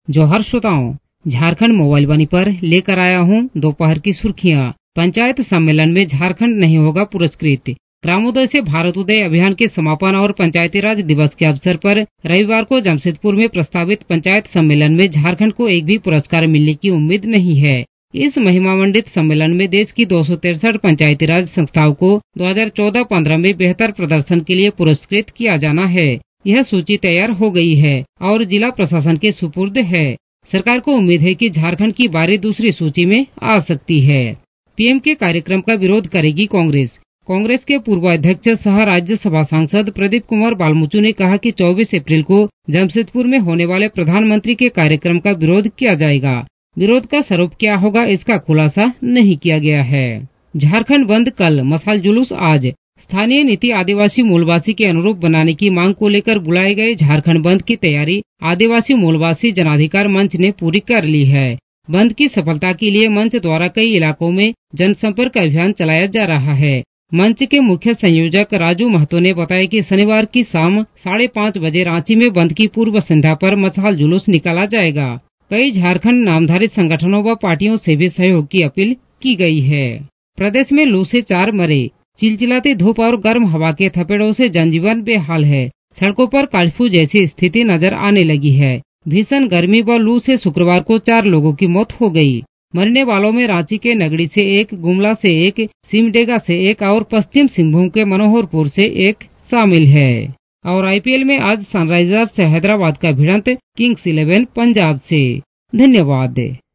जोहर श्रोताओं, झारखंड मोबाइल वाणी पर लेकर आया हूं दोपहर की सुर्खियां। पंचायत सम्मेलन में झारखंड नहीं होगा पुरस्कृत। ग्रामोदय से भारतोदय अभियान के समापन और पंचायती राज दिवस के अवसर पर रविवार को जमशेदपुर में प्रस्तावित पंचायत सम्मेलन में झारखंड को एक भी पुरस्कार मिलने की उम्मीद नहीं है। इस महिमामंडित सम्मेलन में देश की 263 पंचायती राज संस्थाओं को 2014-15 में बेहतर प्रदर्शन के लिए पुरस्कृत किया जाना है। यह सूची तैयार हो गई है और जिला प्रशासन के सुपुर्द है। सरकार को उम्मीद है कि झारखंड की बारी दूसरी सूची में आ सकती है। पीएम के कार्यक्रम का विरोध करेगी कांग्रेस। कांग्रेस के पूर्व अध्यक्ष सह राज्यसभा सांसद प्रदीप कुमार बालमुचु ने कहा कि 24 अप्रैल को जमशेदपुर में होने वाले प्रधानमंत्री के कार्यक्रम का विरोध किया जाएगा। विरोध का स्वरूप क्या होगा, इसका खुलासा नहीं किया गया है। झारखंड बंद कल, मशाल जुलूस आज। स्थानीय नीति आदिवासी मूलवासी के अनुरूप बनाने की मांग को लेकर बुलाए गए झारखंड बंद की तैयारी आदिवासी मूलवासी जनाधिकार मंच ने पूरी कर ली है। बंद की सफलता के लिए मंच द्वारा कई इलाकों में जनसंपर्क अभियान चलाया जा रहा है। मंच के मुख्य संयोजक राजू महतो ने बताया कि शनिवार की शाम 5:30 बजे रांची में बंद की पूर्व संध्या पर मशाल जुलूस निकाला जाएगा। कई झारखंड नामधारी संगठनों व पार्टियों से भी सहयोग की अपील की गई है। प्रदेश में लू से 4 मरे। चिलचिलाती धूप और गर्म हवा के थपेड़ों से जनजीवन बेहाल है। सड़कों पर कर्फ्यू जैसी स्थिति नजर आने लगी है। भीषण गर्मी व लू से शुक्रवार को 4 लोगों की मौत हो गई। मरने वालों में रांची के नगड़ी से 1, गुमला से 1, सिमडेगा से 1 और पश्चिम सिंहभूम के मनोहरपुर से 1 शामिल है। और आईपीएल में आज सनराइजर्स हैदराबाद का भिड़ंत किंग्स 11 पंजाब से। धन्यवाद।